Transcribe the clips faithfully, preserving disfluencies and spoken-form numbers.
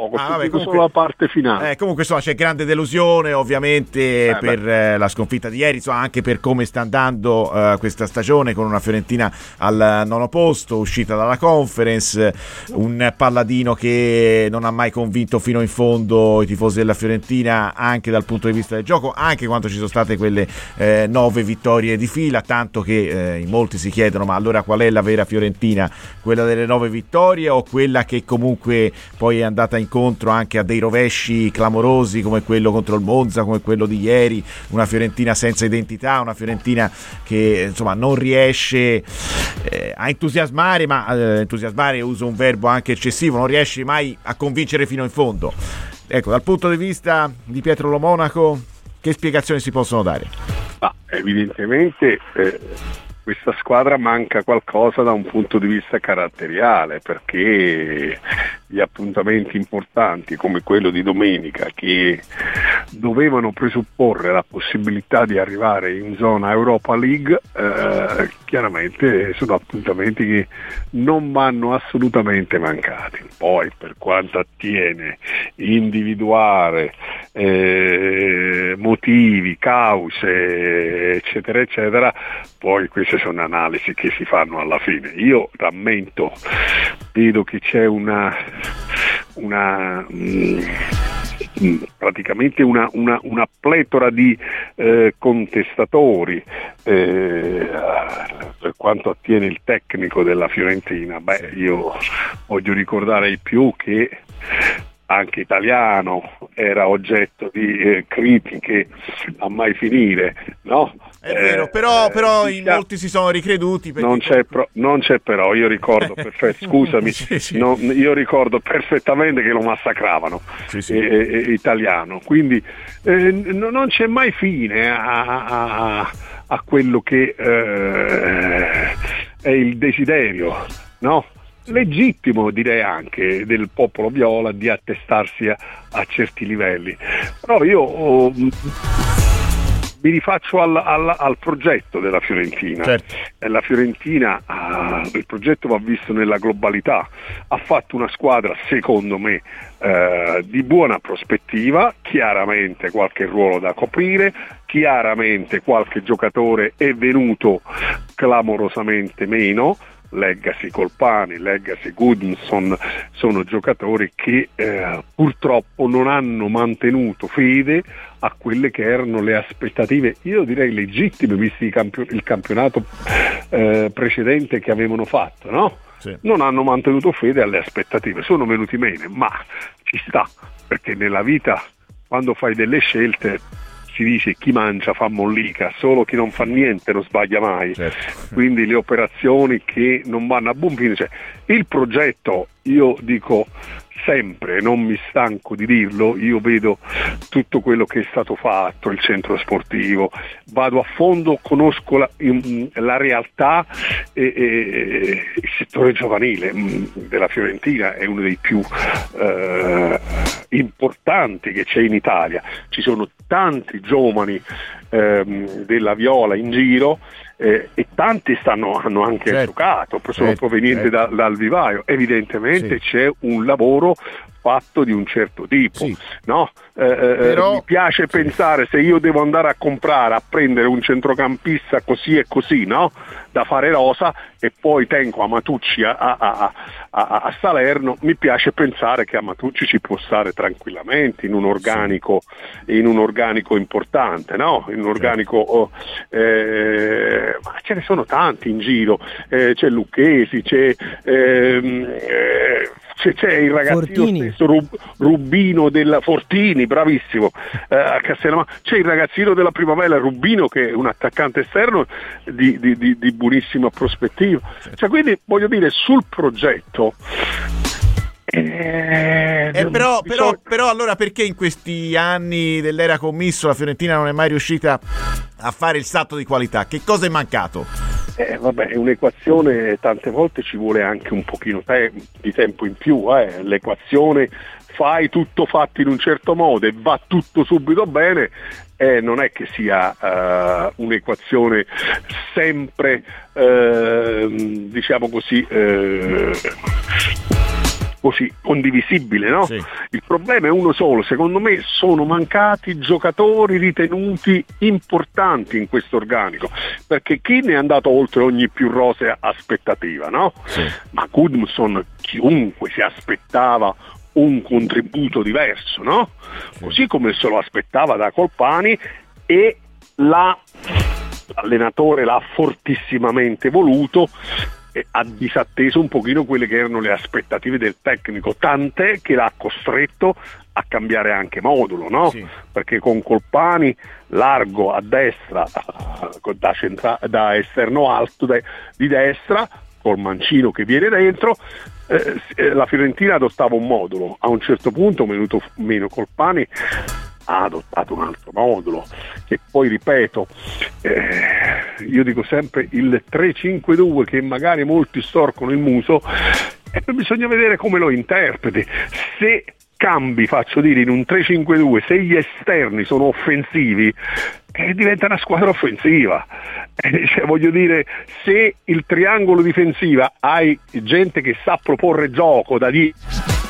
poco, ah, vabbè, comunque, solo la parte finale. Eh, comunque insomma c'è grande delusione ovviamente eh, per eh, la sconfitta di ieri, insomma, anche per come sta andando eh, questa stagione, con una Fiorentina al nono posto, uscita dalla Conference, un Palladino che non ha mai convinto fino in fondo i tifosi della Fiorentina, anche dal punto di vista del gioco, anche quando ci sono state quelle eh, nove vittorie di fila, tanto che eh, in molti si chiedono: ma allora qual è la vera Fiorentina? Quella delle nove vittorie o quella che comunque poi è andata incontro anche a dei rovesci clamorosi come quello contro il Monza, come quello di ieri, una Fiorentina senza identità, una Fiorentina che insomma non riesce eh, a entusiasmare, ma eh, entusiasmare uso un verbo anche eccessivo, non riesce mai a convincere fino in fondo. Ecco, dal punto di vista di Pietro Lo Monaco, che spiegazioni si possono dare? Ah, evidentemente eh, questa squadra manca qualcosa da un punto di vista caratteriale, perché gli appuntamenti importanti come quello di domenica, che dovevano presupporre la possibilità di arrivare in zona Europa League, eh, chiaramente sono appuntamenti che non vanno assolutamente mancati. Poi, per quanto attiene individuare eh, motivi, cause, eccetera eccetera, poi queste sono analisi che si fanno alla fine. Io rammento, vedo che c'è una una mh, praticamente una, una, una pletora di eh, contestatori eh, per quanto attiene il tecnico della Fiorentina. Beh, io voglio ricordare ai più che anche Italiano era oggetto di eh, critiche a mai finire, no? È vero, eh, però, però in molti si sono ricreduti. Non c'è, pro, non c'è però, io ricordo perfetto, scusami, sì, sì. Non, io ricordo perfettamente che lo massacravano, sì, sì. Eh, eh, Italiano, quindi eh, non c'è mai fine a, a, a quello che eh, è il desiderio, no? Legittimo, direi anche, del popolo viola di attestarsi a, a certi livelli. Però io oh, mi rifaccio al, al, al progetto della Fiorentina. Certo. La Fiorentina, ah, il progetto va visto nella globalità, ha fatto una squadra secondo me eh, di buona prospettiva, chiaramente qualche ruolo da coprire, chiaramente qualche giocatore è venuto clamorosamente meno. Legacy Colpani, Legacy Goodmanson sono giocatori che eh, purtroppo non hanno mantenuto fede a quelle che erano le aspettative, io direi legittime, visti il, campio- il campionato eh, precedente che avevano fatto, no? Sì. Non hanno mantenuto fede alle aspettative, sono venuti meno, ma ci sta, perché nella vita quando fai delle scelte si dice chi mangia fa mollica, solo chi non fa niente non sbaglia mai. Certo. Quindi le operazioni che non vanno a buon fine, cioè il progetto, io dico sempre, non mi stanco di dirlo, io vedo tutto quello che è stato fatto, il centro sportivo, vado a fondo, conosco la, la realtà e, e il settore giovanile della Fiorentina è uno dei più eh, importanti che c'è in Italia, ci sono tanti giovani ehm, della Viola in giro eh, e tanti stanno, hanno anche certo. giocato, sono certo. provenienti certo. Da, dal vivaio, evidentemente sì. C'è un lavoro fatto di un certo tipo, sì. no? Eh, Però... mi piace sì. pensare, se io devo andare a comprare, a prendere un centrocampista così e così, no? Da fare rosa e poi tengo Amatucci a, a, a, a, a Salerno, mi piace pensare che Amatucci ci può stare tranquillamente in un organico, sì. in un organico importante, no? In un organico oh, eh, ma ce ne sono tanti in giro, eh, c'è Lucchesi, c'è ehm, eh, C'è, c'è il ragazzino Fortini. stesso Rub, Rubino della Fortini, bravissimo, eh, a Castellamare, c'è il ragazzino della Primavera Rubino che è un attaccante esterno di, di, di, di buonissima prospettiva, cioè, quindi voglio dire sul progetto eh, eh, però, però, però allora perché in questi anni dell'era Commisso la Fiorentina non è mai riuscita a fare il salto di qualità? Che cosa è mancato? Eh, vabbè, è un'equazione, tante volte ci vuole anche un pochino te- di tempo in più, eh. L'equazione fai tutto fatto in un certo modo e va tutto subito bene, eh, non è che sia uh, un'equazione sempre, uh, diciamo così, uh, così condivisibile, no? Sì. Il problema è uno solo, secondo me sono mancati giocatori ritenuti importanti in questo organico, perché chi ne è andato oltre ogni più rosea aspettativa, no? Sì. Ma Gudmundsson, chiunque si aspettava un contributo diverso, no? Sì. Così come se lo aspettava da Colpani, e la, l'allenatore l'ha fortissimamente voluto, ha disatteso un pochino quelle che erano le aspettative del tecnico, tant'è che l'ha costretto a cambiare anche modulo, no? Sì. Perché con Colpani largo a destra, da, centra- da esterno alto de- di destra, col mancino che viene dentro, eh, la Fiorentina adottava un modulo. A un certo punto, venuto meno Colpani, ha adottato un altro modulo, che poi, ripeto, eh, io dico sempre il tre cinque due, che magari molti storcono il muso, e poi bisogna vedere come lo interpreti. Se cambi, faccio dire, in un tre cinque due, se gli esterni sono offensivi, eh, diventa una squadra offensiva. Eh, cioè, voglio dire, se il triangolo difensiva hai gente che sa proporre gioco da lì,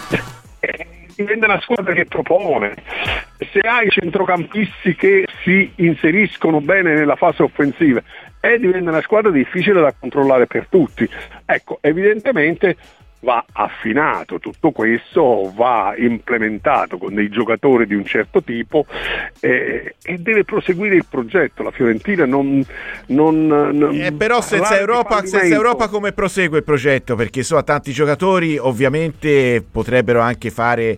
eh, diventa una squadra che propone. Se hai centrocampisti che si inseriscono bene nella fase offensiva, e diventa una squadra difficile da controllare per tutti. Ecco, evidentemente va affinato tutto questo, va implementato con dei giocatori di un certo tipo, eh, e deve proseguire il progetto. La Fiorentina non, non, non eh, però senza Europa, senza Europa come prosegue il progetto? Perché so, tanti giocatori ovviamente potrebbero anche fare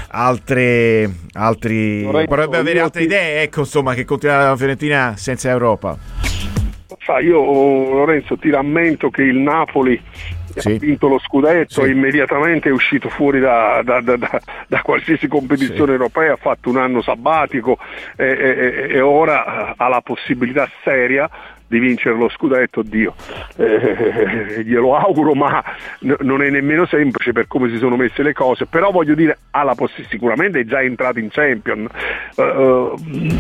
altre altri Lorenzo, potrebbe avere altre ti... idee, ecco, insomma, che continuare la Fiorentina senza Europa. Sa, io, Lorenzo, ti rammento che il Napoli sì. ha vinto lo scudetto, sì. e immediatamente è uscito fuori da, da, da, da, da qualsiasi competizione sì. europea, ha fatto un anno sabbatico, e, e, e ora ha la possibilità seria di vincere lo scudetto. Dio, eh, glielo auguro, ma n- non è nemmeno semplice per come si sono messe le cose, però voglio dire, ha la poss- sicuramente è già entrato in Champions, uh, uh,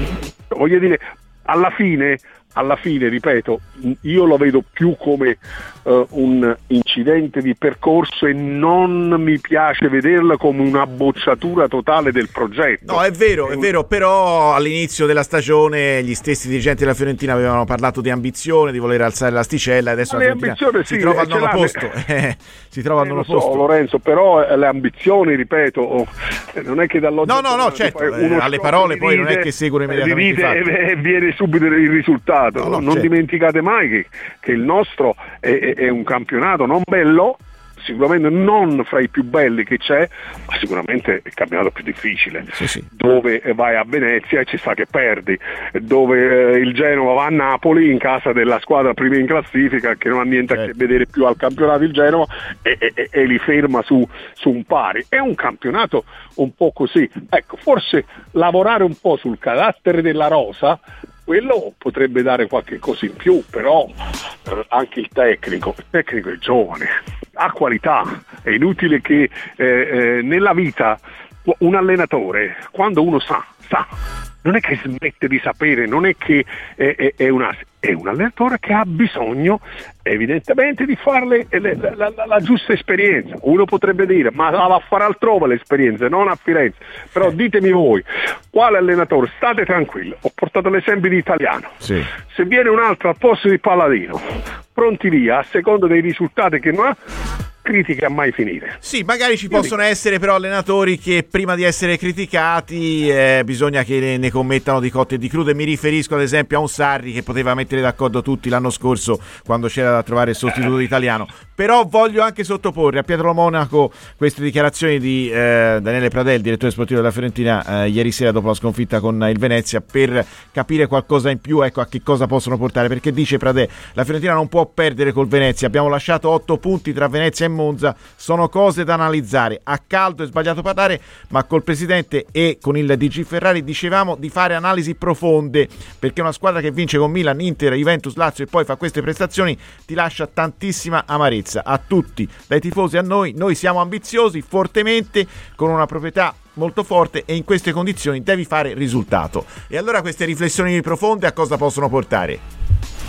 voglio dire, alla fine alla fine, ripeto, io lo vedo più come uh, un incidente di percorso, e non mi piace vederla come una bocciatura totale del progetto. No, è vero, è vero, però all'inizio della stagione gli stessi dirigenti della Fiorentina avevano parlato di ambizione, di voler alzare l'asticella, e adesso ma la Fiorentina si sì, trova al nono l'hanno... posto. si trova al eh, nono so, posto. Lorenzo, però eh, le ambizioni, ripeto, oh, non è che dall'oggi no, no, no, certo, eh, alle parole poi non è che seguono immediatamente i fatti. E viene subito il risultato. No, no, non certo. dimenticate mai che, che il nostro è, è, è un campionato non bello, sicuramente non fra i più belli che c'è, ma sicuramente è il campionato più difficile, sì, sì. dove vai a Venezia e ci sta che perdi, dove eh, il Genova va a Napoli in casa della squadra prima in classifica, che non ha niente certo. a che vedere più al campionato il Genova, e, e, e li ferma su, su un pari. È un campionato un po' così. Ecco, forse lavorare un po' sul carattere della rosa, quello potrebbe dare qualche cosa in più, però eh, anche il tecnico, il tecnico è giovane, ha qualità. È inutile che eh, eh, nella vita un allenatore, quando uno sa, sa, non è che smette di sapere, non è che è, è, è, una, è un allenatore che ha bisogno evidentemente di farle le, la, la, la giusta esperienza. Uno potrebbe dire, ma la va a fare altrove l'esperienza, non a Firenze. Però ditemi voi, quale allenatore? State tranquilli, ho portato l'esempio di Italiano, sì. se viene un altro al posto di Palladino, pronti via, a seconda dei risultati che non ha, critiche a mai finire. Sì, magari ci Io possono dico. essere però allenatori che prima di essere criticati eh, bisogna che ne, ne commettano di cotte e di crude. Mi riferisco ad esempio a un Sarri che poteva mettere d'accordo tutti l'anno scorso quando c'era da trovare il sostituto di Italiano. Però voglio anche sottoporre a Pietro Monaco queste dichiarazioni di eh, Daniele Pradel, direttore sportivo della Fiorentina, eh, ieri sera dopo la sconfitta con il Venezia, per capire qualcosa in più, ecco, a che cosa possono portare, perché dice Pradel, la Fiorentina non può perdere col Venezia, abbiamo lasciato otto punti tra Venezia e Monza, sono cose da analizzare. A caldo è sbagliato parlare, ma col presidente e con il D G Ferrari dicevamo di fare analisi profonde, perché una squadra che vince con Milan, Inter, Juventus, Lazio e poi fa queste prestazioni ti lascia tantissima amarezza. A tutti, dai tifosi a noi, noi siamo ambiziosi fortemente, con una proprietà molto forte, e in queste condizioni devi fare risultato. E allora queste riflessioni profonde a cosa possono portare?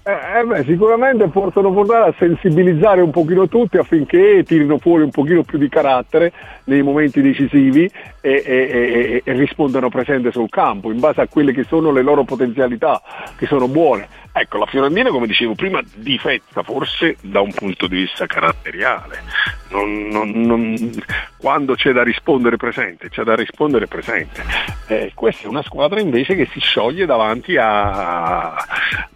Eh, beh, sicuramente possono portare a sensibilizzare un pochino tutti affinché tirino fuori un pochino più di carattere nei momenti decisivi e, e, e, e rispondano presente sul campo in base a quelle che sono le loro potenzialità, che sono buone. Ecco, la Fiorentina, come dicevo prima, difetta forse da un punto di vista caratteriale. Non, non, non, quando c'è da rispondere presente, c'è da rispondere presente. Eh, questa è una squadra invece che si scioglie davanti a, a,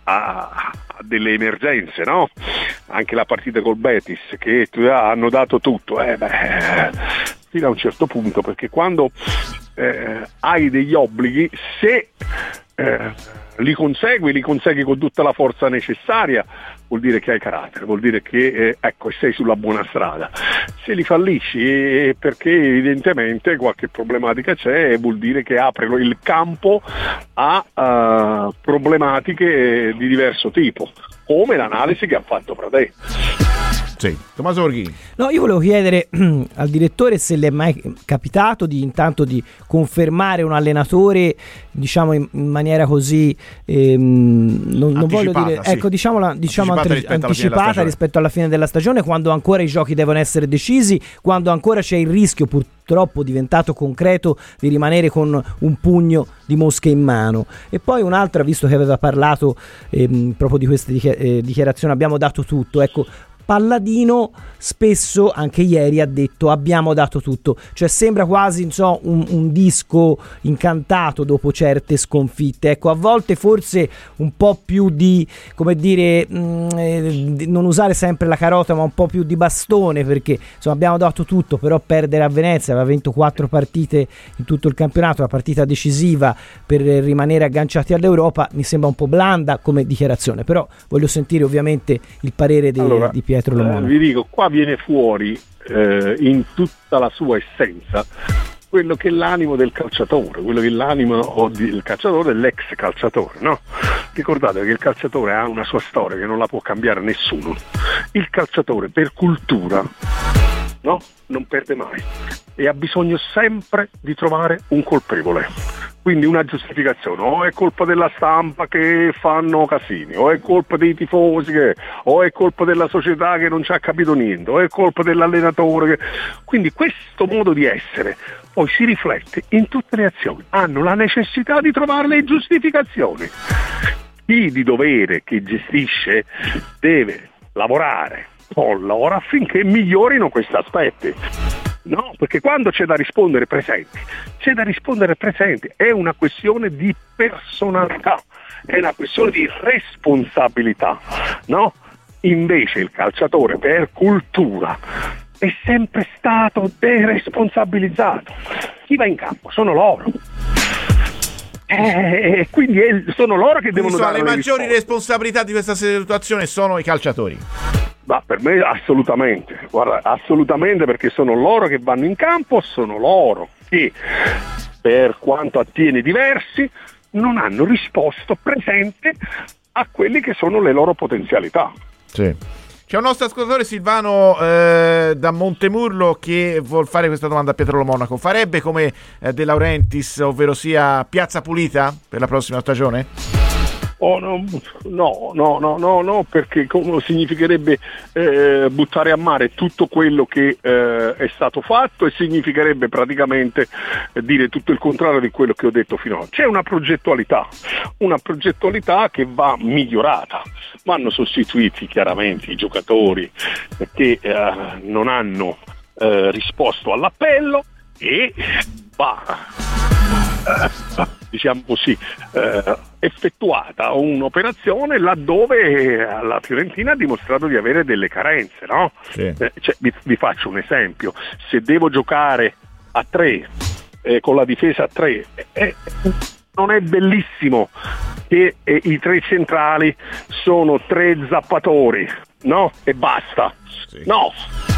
a delle emergenze, no? Anche la partita col Betis, che hanno dato tutto, eh, beh, fino a un certo punto, perché quando eh, hai degli obblighi, se eh, li consegui, li consegui con tutta la forza necessaria, vuol dire che hai carattere, vuol dire che eh, ecco, sei sulla buona strada. Se li fallisci è perché evidentemente qualche problematica c'è, e vuol dire che apre il campo a uh, problematiche di diverso tipo, come l'analisi che ha fatto Pradè. Sì. Tommaso Borghini. No, io volevo chiedere al direttore se le è mai capitato di intanto di confermare un allenatore, diciamo in, in maniera così ehm, non, non voglio dire sì. ecco diciamo, diciamo anticipata, antre, rispetto, anticipata alla rispetto alla fine della stagione, quando ancora i giochi devono essere decisi, quando ancora c'è il rischio purtroppo diventato concreto di rimanere con un pugno di mosche in mano. E poi un'altra, visto che aveva parlato ehm, proprio di queste dichiarazioni, abbiamo dato tutto, ecco, Palladino spesso, anche ieri, ha detto abbiamo dato tutto, cioè sembra quasi insomma, un, un disco incantato dopo certe sconfitte. Ecco, a volte forse un po' più di, come dire, mh, eh, non usare sempre la carota, ma un po' più di bastone, perché insomma abbiamo dato tutto, però perdere a Venezia, aveva vinto quattro partite in tutto il campionato, la partita decisiva per rimanere agganciati all'Europa, mi sembra un po' blanda come dichiarazione, però voglio sentire ovviamente il parere di, allora, di Pietro Lomona. Eh, vi dico, qua viene fuori eh, in tutta la sua essenza quello che è l'animo del calciatore, quello che è l'animo del calciatore, dell'ex calciatore, no? Ricordate che il calciatore ha una sua storia che non la può cambiare nessuno. Il calciatore per cultura, no? Non perde mai e ha bisogno sempre di trovare un colpevole, quindi una giustificazione, o è colpa della stampa che fanno casini, o è colpa dei tifosi, che, o è colpa della società che non ci ha capito niente, o è colpa dell'allenatore che... Quindi questo modo di essere poi si riflette in tutte le azioni, hanno la necessità di trovare le giustificazioni. Chi di dovere che gestisce deve lavorare con loro affinché migliorino questi aspetti. No, perché quando c'è da rispondere presenti, c'è da rispondere presenti, è una questione di personalità, è una questione di responsabilità, no? Invece il calciatore per cultura è sempre stato deresponsabilizzato. Chi va in campo sono loro. Eh, quindi è, sono loro che quindi devono dare le maggiori risposte. Responsabilità di questa situazione sono i calciatori. Ma per me assolutamente, guarda, assolutamente, perché sono loro che vanno in campo, sono loro che per quanto attiene diversi non hanno risposto presente a quelle che sono le loro potenzialità. Sì. C'è un nostro ascoltatore, Silvano eh, da Montemurlo, che vuol fare questa domanda a Pietro Lomonaco. Farebbe come eh, De Laurentiis, ovvero sia piazza pulita per la prossima stagione? Oh, no, no, no, no, no, no, perché significherebbe eh, buttare a mare tutto quello che eh, è stato fatto e significherebbe praticamente eh, dire tutto il contrario di quello che ho detto finora. C'è una progettualità, una progettualità che va migliorata, vanno sostituiti chiaramente i giocatori che eh, non hanno eh, risposto all'appello e va... Eh, diciamo così, eh, effettuata un'operazione laddove la Fiorentina ha dimostrato di avere delle carenze, no? Sì. Eh, cioè, vi, vi faccio un esempio: se devo giocare a tre eh, con la difesa a tre, eh, non è bellissimo che eh, i tre centrali sono tre zappatori, no? E basta. Sì. No.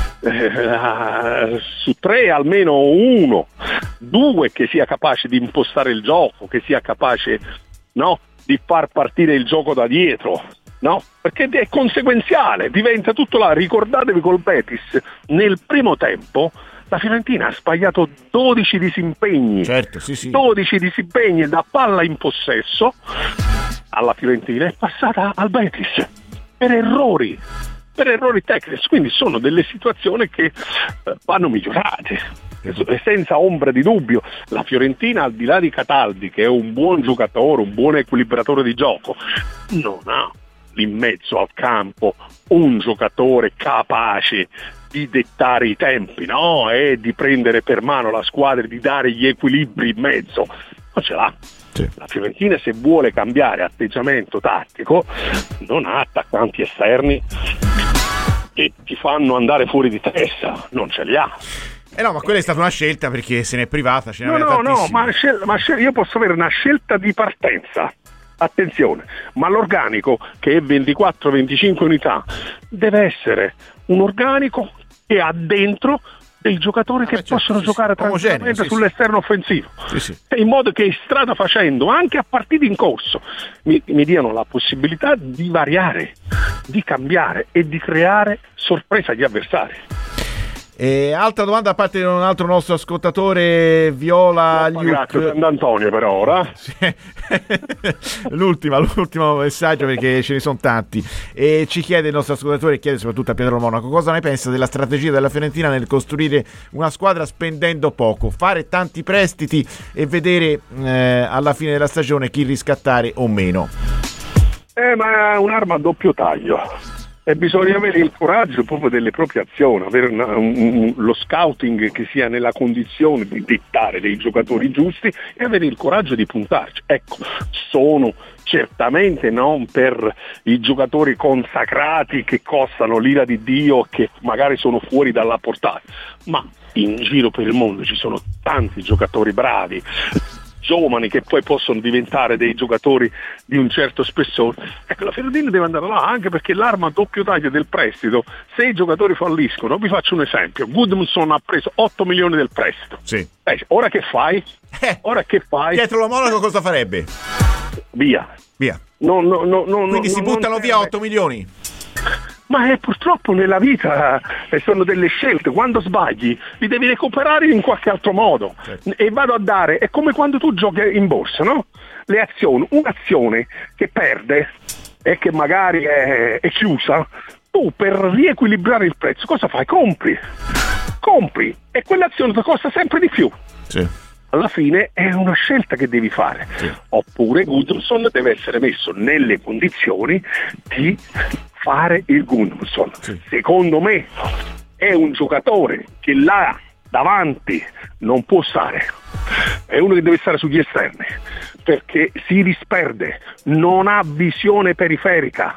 Uh, su tre almeno uno, due che sia capace di impostare il gioco, che sia capace, no, di far partire il gioco da dietro, no? Perché è conseguenziale, diventa tutto là. Ricordatevi col Betis, nel primo tempo la Fiorentina ha sbagliato dodici disimpegni, certo, sì, sì. dodici disimpegni da palla in possesso, alla Fiorentina, è passata al Betis per errori, per errori tecnici, quindi sono delle situazioni che eh, vanno migliorate. Senza ombra di dubbio, la Fiorentina, al di là di Cataldi, che è un buon giocatore, un buon equilibratore di gioco, non ha in mezzo al campo un giocatore capace di dettare i tempi, no? E di prendere per mano la squadra e di dare gli equilibri in mezzo. Non ce l'ha. Sì. La Fiorentina, se vuole cambiare atteggiamento tattico, non ha attaccanti esterni che ti fanno andare fuori di testa, non ce li ha. Eh no, ma quella è stata una scelta perché se n'è privata, ce ne no, aveva no, tantissimi. No, ma, scel- ma scel- io posso avere una scelta di partenza, attenzione, ma l'organico, che è ventiquattro venticinque unità, deve essere un organico che ha dentro dei giocatori ah, che certo, possono sì, giocare sì, tranquillamente sì, sull'esterno sì. offensivo, sì, sì. in modo che strada facendo, anche a partite in corso, mi, mi diano la possibilità di variare, di cambiare e di creare sorpresa agli avversari. E altra domanda da parte di un altro nostro ascoltatore, Viola no, grazie Antonio per ora. l'ultima, l'ultimo messaggio, perché ce ne sono tanti, e ci chiede il nostro ascoltatore, e chiede soprattutto a Pietro Monaco, cosa ne pensa della strategia della Fiorentina nel costruire una squadra spendendo poco, fare tanti prestiti e vedere eh, alla fine della stagione chi riscattare o meno. Eh, ma è un'arma a doppio taglio. E bisogna avere il coraggio proprio delle proprie azioni, avere una, un, un, lo scouting che sia nella condizione di dettare dei giocatori giusti e avere il coraggio di puntarci. Ecco, sono certamente non per i giocatori consacrati che costano l'ira di Dio, che magari sono fuori dalla portata, ma in giro per il mondo ci sono tanti giocatori bravi, giovani, che poi possono diventare dei giocatori di un certo spessore. Ecco, la Fiorentina deve andare là, anche perché l'arma a doppio taglio del prestito, se i giocatori falliscono, vi faccio un esempio, Gudmundsson ha preso otto milioni del prestito, sì. eh, ora che fai? Eh, ora che fai? Pietro Lo Monaco cosa farebbe? Via. Via. No, no, no, no, Quindi no, si buttano via otto milioni? Ma è, purtroppo nella vita eh, sono delle scelte, quando sbagli li devi recuperare in qualche altro modo, certo. E vado a dare, è come quando tu giochi in borsa, no? Le azioni, un'azione che perde e che magari è, è chiusa, tu per riequilibrare il prezzo cosa fai? Compri, compri e quell'azione ti costa sempre di più. Sì. Alla fine è una scelta che devi fare, sì. Oppure Gudmundsson deve essere messo nelle condizioni di fare il Gudmundsson. Sì. Secondo me è un giocatore che là davanti non può stare, è uno che deve stare sugli esterni, perché si disperde, non ha visione periferica.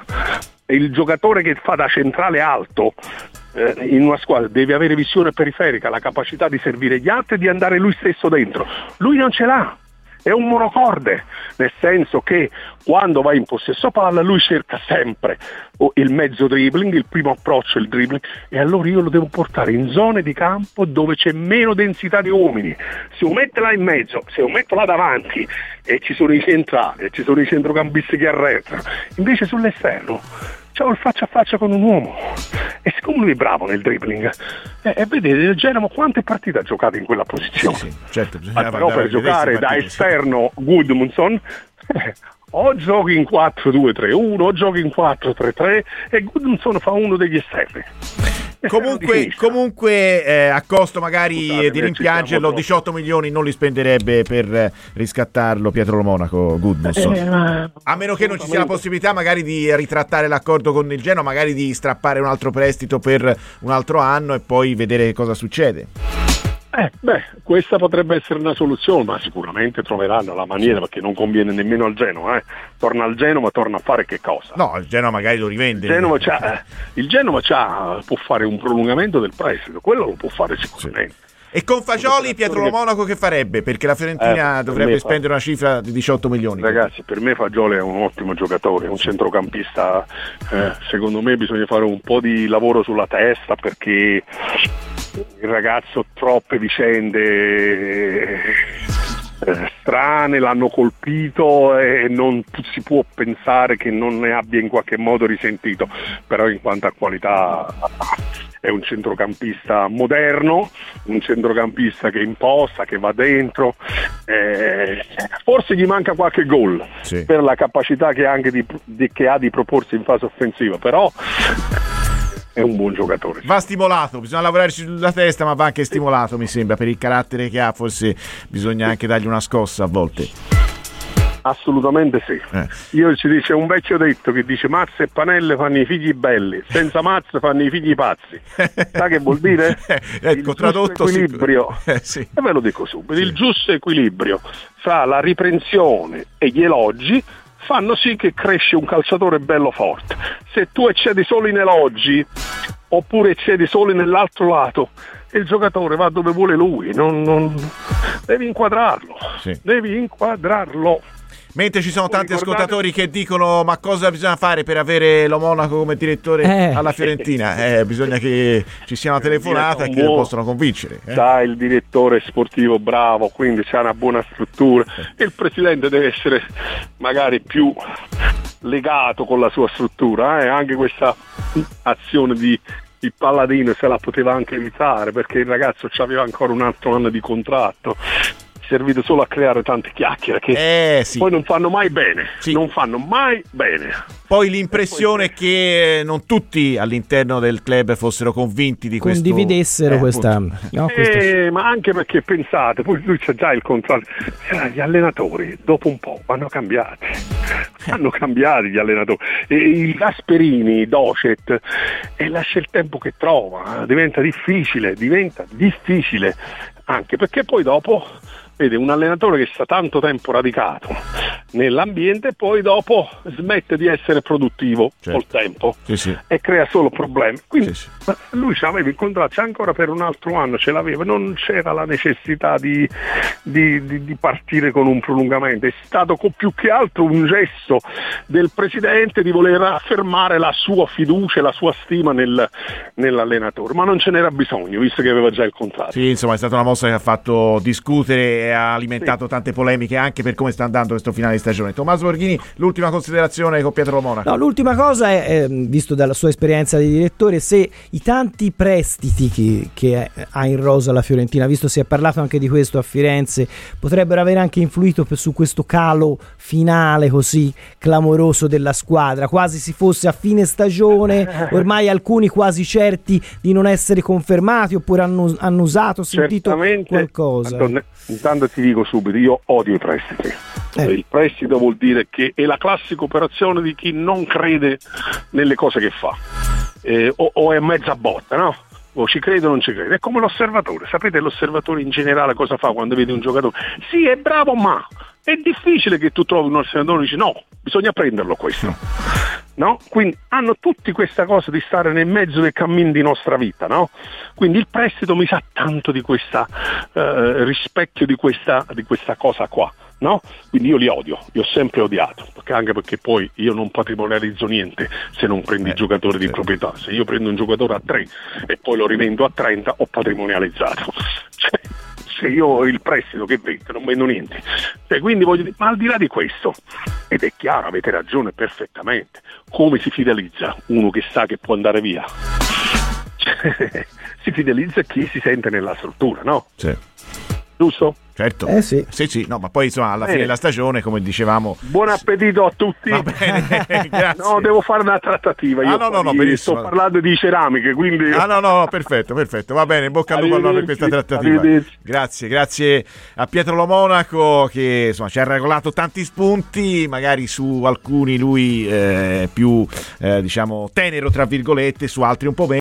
Il giocatore che fa da centrale alto eh, in una squadra deve avere visione periferica, la capacità di servire gli altri e di andare lui stesso dentro. Lui non ce l'ha, è un monocorde, nel senso che quando va in possesso palla lui cerca sempre il mezzo dribbling, il primo approccio, il dribbling, e allora io lo devo portare in zone di campo dove c'è meno densità di uomini. Se lo mette là in mezzo, se lo metto là davanti e ci sono i centrali, e ci sono i centrocampisti che arretrano, invece sull'esterno c'ho il faccia a faccia con un uomo, e siccome lui è bravo nel dribbling, e eh, vedete il Genova quante partite ha giocato in quella posizione, sì, sì, certo, ma però per giocare da esterno Gudmundsson eh, o giochi in quattro due tre uno o giochi in quattro tre tre e Gudmundsson fa uno degli esterni. Comunque, comunque eh, a costo magari Scusate, di rimpiangerlo, diciotto milioni non li spenderebbe per eh, riscattarlo Pietro Lo Monaco, Gudmundsson. Eh, ma... A meno che non ci sia la possibilità magari di ritrattare l'accordo con il Genoa, magari di strappare un altro prestito per un altro anno e poi vedere cosa succede. Eh, beh, questa potrebbe essere una soluzione, ma sicuramente troveranno la maniera, perché non conviene nemmeno al Genoa, eh. Torna al Genoa, torna a fare che cosa? No, il Genoa magari lo rivende. Il Genoa, c'ha, eh, il Genoa c'ha, può fare un prolungamento del prestito, quello lo può fare sicuramente. Sì. E con Fagioli Pietro Lo Monaco che farebbe? Perché la Fiorentina eh, dovrebbe spendere fa... una cifra di diciotto milioni. Ragazzi, per me Fagioli è un ottimo giocatore, un centrocampista, eh, secondo me bisogna fare un po' di lavoro sulla testa, perché il ragazzo troppe vicende eh, strane l'hanno colpito e non si può pensare che non ne abbia in qualche modo risentito, però in quanto a qualità è un centrocampista moderno, un centrocampista che imposta, che va dentro, eh, forse gli manca qualche gol sì. per la capacità che, anche di, di, che ha di proporsi in fase offensiva, però è un buon giocatore. Va stimolato, bisogna lavorare sulla testa, ma va anche stimolato, mi sembra, per il carattere che ha, forse bisogna anche dargli una scossa a volte. Assolutamente sì. Eh. Io ci dice un vecchio detto che dice mazze e panelle fanno i figli belli, senza mazze fanno i figli pazzi. Sa che vuol dire? Ecco, il tradotto giusto equilibrio, sì. Eh, sì. e ve lo dico subito, sì. il giusto equilibrio fra la riprensione e gli elogi fanno sì che cresce un calciatore bello forte. Se tu eccedi solo in elogi oppure eccedi solo nell'altro lato, il giocatore va dove vuole lui, non, non... devi inquadrarlo, sì. devi inquadrarlo. Mentre ci sono tanti ascoltatori che dicono ma cosa bisogna fare per avere lo Monaco come direttore eh. alla Fiorentina? Eh, bisogna che ci sia una telefonata e che lo possono convincere. Eh? Dai, il direttore sportivo bravo, quindi c'è una buona struttura e il presidente deve essere magari più legato con la sua struttura, eh? Anche questa azione di il Palladino se la poteva anche evitare, perché il ragazzo aveva ancora un altro anno di contratto, servito solo a creare tante chiacchiere che eh, sì. poi non fanno mai bene, sì. non fanno mai bene. Poi l'impressione è che non tutti all'interno del club fossero convinti di questo, condividessero eh, questa, no, eh, questa... ma anche perché pensate, poi lui c'ha già il controllo, gli allenatori dopo un po' vanno cambiati, vanno cambiati gli allenatori, e i Gasperini, Docet, e lascia il tempo che trova, diventa difficile, diventa difficile anche perché poi dopo vede un allenatore che sta tanto tempo radicato nell'ambiente e poi dopo smette di essere produttivo certo. col tempo sì, sì. e crea solo problemi. Quindi sì, sì. lui ce l'aveva il contratto, c'è ancora per un altro anno, ce l'aveva, non c'era la necessità di, di, di, di partire con un prolungamento, è stato più che altro un gesto del presidente di voler affermare la sua fiducia e la sua stima nel, nell'allenatore, ma non ce n'era bisogno visto che aveva già il contratto. Sì, insomma è stata una mossa che ha fatto discutere, ha alimentato sì. tante polemiche anche per come sta andando questo finale di stagione. Tommaso Borghini, l'ultima considerazione con Pietro Monaco. No, l'ultima cosa è, eh, visto dalla sua esperienza di direttore, se i tanti prestiti che, che ha in rosa la Fiorentina, visto si è parlato anche di questo a Firenze, potrebbero aver anche influito per, su questo calo finale così clamoroso della squadra, quasi si fosse a fine stagione, ormai alcuni quasi certi di non essere confermati, oppure hanno, hanno usato, sentito certamente qualcosa. Intanto, intanto ti dico subito, io odio i prestiti. Eh. Il prestito vuol dire che è la classica operazione di chi non crede nelle cose che fa, eh, o, o è mezza botta, no? O ci crede o non ci crede. È come l'osservatore, sapete l'osservatore in generale cosa fa quando vede un giocatore? Sì, è bravo, ma è difficile che tu trovi un osservatore e dici no, bisogna prenderlo questo, no? Quindi hanno tutti questa cosa di stare nel mezzo del cammino di nostra vita, no? Quindi il prestito mi sa tanto di questa eh, rispecchio di questa, di questa cosa qua, no? Quindi io li odio, li ho sempre odiato, perché anche perché poi io non patrimonializzo niente se non prendi eh, il giocatore di certo. proprietà. Se io prendo un giocatore a tre e poi lo rivendo a trenta, ho patrimonializzato. Cioè, se io ho il prestito che vendo, non vendo niente. Cioè, quindi voglio dire, ma al di là di questo, ed è chiaro, avete ragione perfettamente, come si fidelizza uno che sa che può andare via? Cioè, si fidelizza chi si sente nella struttura, no? Sì. Giusto? Certo, eh sì. sì, sì, no, ma poi insomma alla bene. fine della stagione, come dicevamo. Buon appetito a tutti. Va bene, grazie. No, devo fare una trattativa. Io ah, no, no, no, benissimo. Sto parlando di ceramiche, quindi. Ah, no, no, no, perfetto, perfetto. Va bene, in bocca al lupo allora per questa trattativa. Grazie, grazie a Pietro Lo Monaco che insomma ci ha regolato tanti spunti, magari su alcuni lui eh, più eh, diciamo tenero tra virgolette, su altri un po' meno.